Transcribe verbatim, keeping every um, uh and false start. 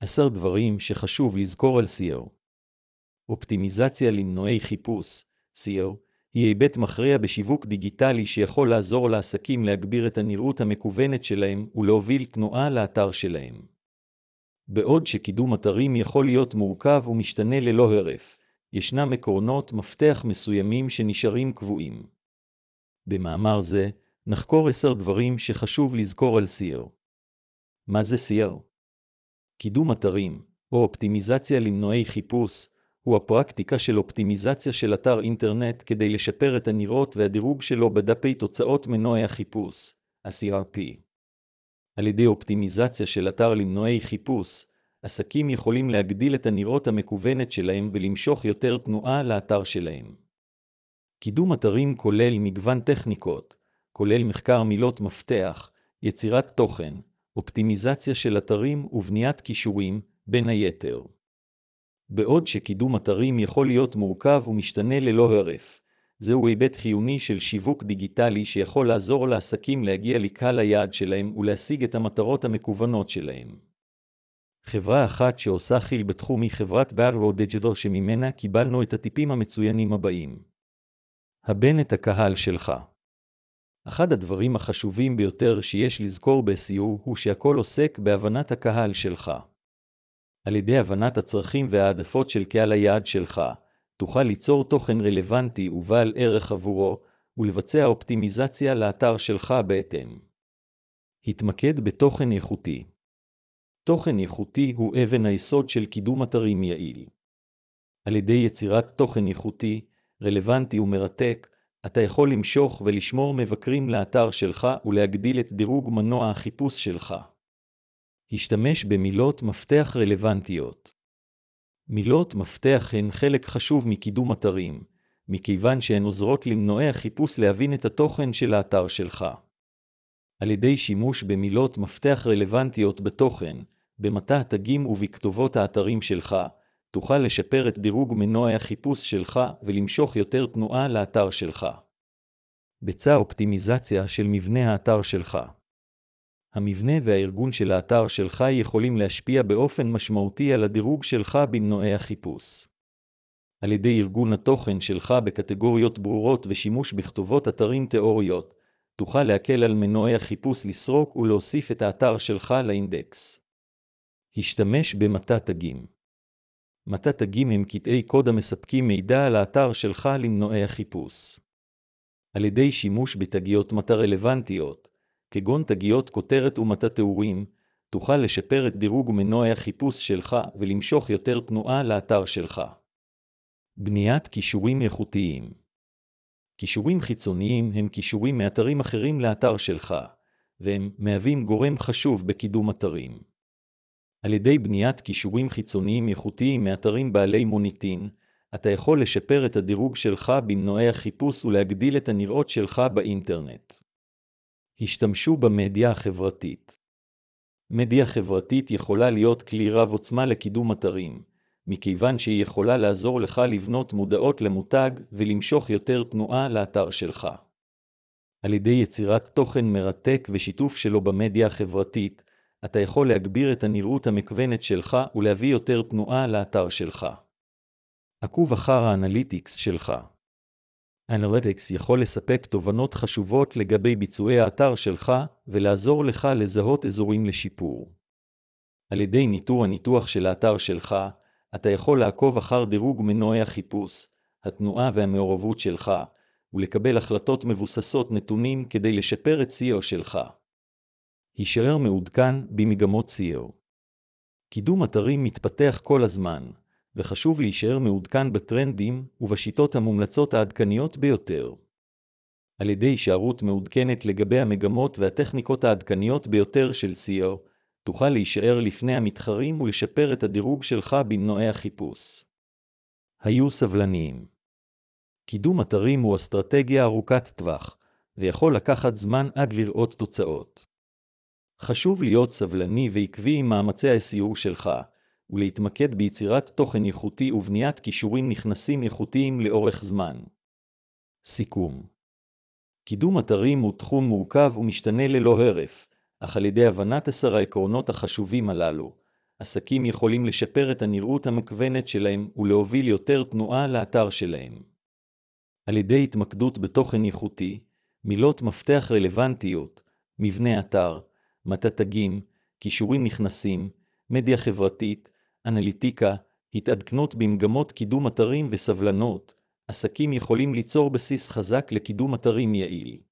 עשר דברים שחשוב לזכור על S E O. אופטימיזציה למנועי חיפוש, S E O, היא היבט מכריע בשיווק דיגיטלי שיכול לעזור לעסקים להגביר את הנראות המקוונת שלהם ולהוביל תנועה לאתר שלהם. בעוד שקידום אתרים יכול להיות מורכב ומשתנה ללא הרף, ישנם עקרונות מפתח מסוימים שנשארים קבועים. במאמר זה, נחקור עשר דברים שחשוב לזכור על S E O. מה זה S E O? קידום אתרים, או אופטימיזציה למנועי חיפוש, הוא הפרקטיקה של אופטימיזציה של אתר אינטרנט כדי לשפר את הנראות והדירוג שלו בדפי תוצאות מנועי החיפוש, ה-C R P. על ידי אופטימיזציה של אתר למנועי חיפוש, עסקים יכולים להגדיל את הנראות המקוונת שלהם ולמשוך יותר תנועה לאתר שלהם. קידום אתרים כולל מגוון טכניקות, כולל מחקר מילות מפתח, יצירת תוכן, אופטימיזציה של אתרים ובניית קישורים, בין היתר. בעוד שקידום אתרים יכול להיות מורכב ומשתנה ללא הרף, זהו היבט חיוני של שיווק דיגיטלי שיכול לעזור לעסקים להגיע לקהל היעד שלהם ולהשיג את המטרות המקוונות שלהם. חברה אחת שעושה חיל בתחום היא חברת Barrow Digital שממנה קיבלנו את הטיפים המצוינים הבאים. הבן את הקהל שלך. אחד הדברים החשובים ביותר שיש לזכור ב-S E O הוא שהכל עוסק בהבנת הקהל שלך. על ידי הבנת הצרכים והעדפות של קהל היעד שלך, תוכל ליצור תוכן רלוונטי ובעל ערך עבורו, ולבצע אופטימיזציה לאתר שלך בהתאם. התמקד בתוכן איכותי. תוכן איכותי הוא אבן היסוד של קידום אתרים יעיל. על ידי יצירת תוכן איכותי, רלוונטי ומרתק, אתה יכול למשוך ולשמור מבקרים לאתר שלך ולהגדיל את דירוג מנוע החיפוש שלך. השתמש במילות מפתח רלוונטיות. מילות מפתח הן חלק חשוב מקידום אתרים, מכיוון שהן עוזרות למנועי החיפוש להבין את התוכן של האתר שלך. על ידי שימוש במילות מפתח רלוונטיות בתוכן, במטע התגים ובכתובות האתרים שלך, תוכל לשפר את דירוג מנועי החיפוש שלך ולמשוך יותר תנועה לאתר שלך. ביצע אופטימיזציה של מבנה האתר שלך. המבנה והארגון של האתר שלך יכולים להשפיע באופן משמעותי על הדירוג שלך במנועי החיפוש. על ידי ארגון התוכן שלך בקטגוריות ברורות ושימוש בכתובות אתרים תיאוריות, תוכל להקל על מנועי החיפוש לסרוק ולהוסיף את האתר שלך לאינדקס. השתמש במטע תגים. מטע תגים הם קטעי קוד המספקים מידע על האתר שלך למנועי החיפוש. על ידי שימוש בתגיות מטע רלוונטיות, כגון תגיות כותרת ומטע תיאורים, תוכל לשפר את דירוג מנועי החיפוש שלך ולמשוך יותר תנועה לאתר שלך. בניית קישורים איכותיים. קישורים חיצוניים הם קישורים מאתרים אחרים לאתר שלך, והם מהווים גורם חשוב בקידום אתרים. על ידי בניית קישורים חיצוניים איכותיים מאתרים בעלי מוניטין, אתה יכול לשפר את הדירוג שלך במנועי החיפוש ולהגדיל את הנראות שלך באינטרנט. השתמשו במדיה החברתית. מדיה חברתית יכולה להיות כלי רב עוצמה לקידום אתרים, מכיוון שהיא יכולה לעזור לך לבנות מודעות למותג ולמשוך יותר תנועה לאתר שלך. על ידי יצירת תוכן מרתק ושיתוף שלו במדיה החברתית, אתה יכול להגביר את הנראות המקוונת שלך ולהביא יותר תנועה לאתר שלך. עקוב אחר האנליטיקס שלך. האנליטיקס יכול לספק תובנות חשובות לגבי ביצועי האתר שלך ולעזור לך לזהות אזורים לשיפור. על ידי ניטור הניתוח של האתר שלך, אתה יכול לעקוב אחר דירוג מנועי החיפוש, התנועה והמעורבות שלך, ולקבל החלטות מבוססות נתונים כדי לשפר את S E O שלך. הישאר מעודכן במגמות S E O. קידום אתרים מתפתח כל הזמן, וחשוב להישאר מעודכן בטרנדים ובשיטות המומלצות העדכניות ביותר. על ידי הישארות מעודכנת לגבי המגמות והטכניקות העדכניות ביותר של S E O, תוכל להישאר לפני המתחרים ולשפר את הדירוג שלך במנועי החיפוש. היו סבלניים. קידום אתרים הוא אסטרטגיה ארוכת טווח, ויכול לקחת זמן עד לראות תוצאות. חשוב להיות סבלני ועקבי עם מאמצי ה-S E O שלך, ולהתמקד ביצירת תוכן איכותי ובניית קישורים נכנסים איכותיים לאורך זמן. סיכום. קידום אתרים הוא תחום מורכב ומשתנה ללא הרף, אך על ידי הבנת עשר העקרונות החשובים הללו, עסקים יכולים לשפר את הנראות המקוונת שלהם ולהוביל יותר תנועה לאתר שלהם. על ידי התמקדות בתוכן איכותי, מילות מפתח רלוונטיות, מבנה אתר, מטה-תגים, קישורים נכנסים, מדיה חברתית, אנליטיקה, התעדכנות במגמות קידום אתרים וסבלנות, עסקים יכולים ליצור בסיס חזק לקידום אתרים יעיל.